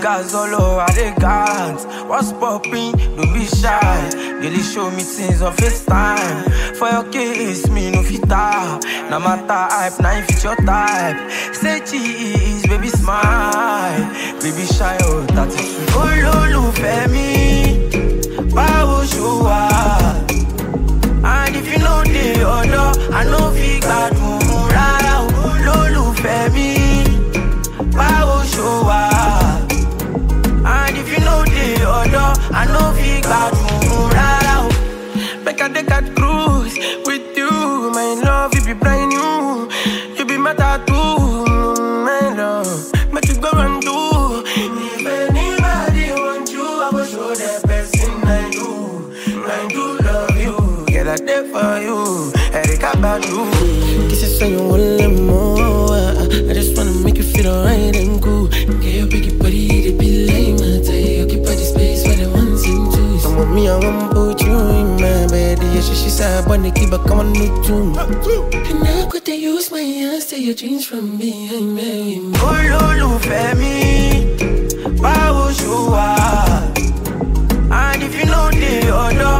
niggas all over the guns. What's popping? Don't be shy. Really show me things on FaceTime. For your case, me no fita. No matter hype, now if it's your type. Say cheese, baby smile. Baby shy, oh, that is sweet. Oh, Lulu, Femi. Power show up. And if you know the order, I know fi gbadun rara. Oh, Lulu, Femi. Power show up. And if you know the order, I know fi gbadun rara. Make a take a cruise with you. My love, you be brand new. You be my tattoo, my love. Make you go and do. If anybody want you, I will show the person I do. I do love you. Get a day for you. Erika Badu. Kisses say you want let more. I just wanna make you feel alright and cool. Get your biggie body, it be like my tie. Occupy the space where the ones and twos. Come with me, I won't put you in my bed. Yeah, she said, but they keep a coming new tune. And I could use my hands to your dreams from behind me. Oh, Lulu, Femi. Power show up. And if you know the order,